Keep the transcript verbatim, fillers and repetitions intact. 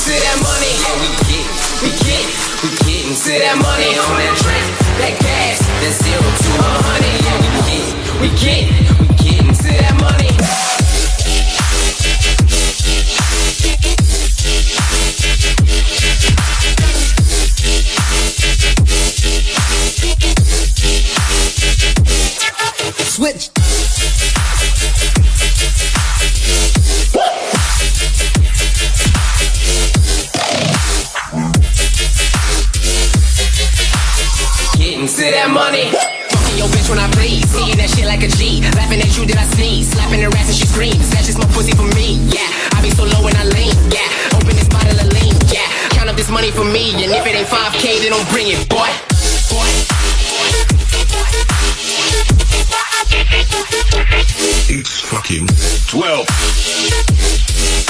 to that money. Yeah, we get, we get, we getting to that money. On that track, that gas, that zero to a hundred. Yeah, we get, we get, we getting to that money. Switch. Getting to that money. Fucking your bitch when I please. Seeing that shit like a G. Laughing at you, did I sneeze? Slapping her ass and she screams. That's just my pussy for me. Yeah, I be so low when I lean. Yeah, open this bottle of lean. Yeah, count up this money for me. And if it ain't five K, then don't bring it, boy. Boy. It's fucking twelve.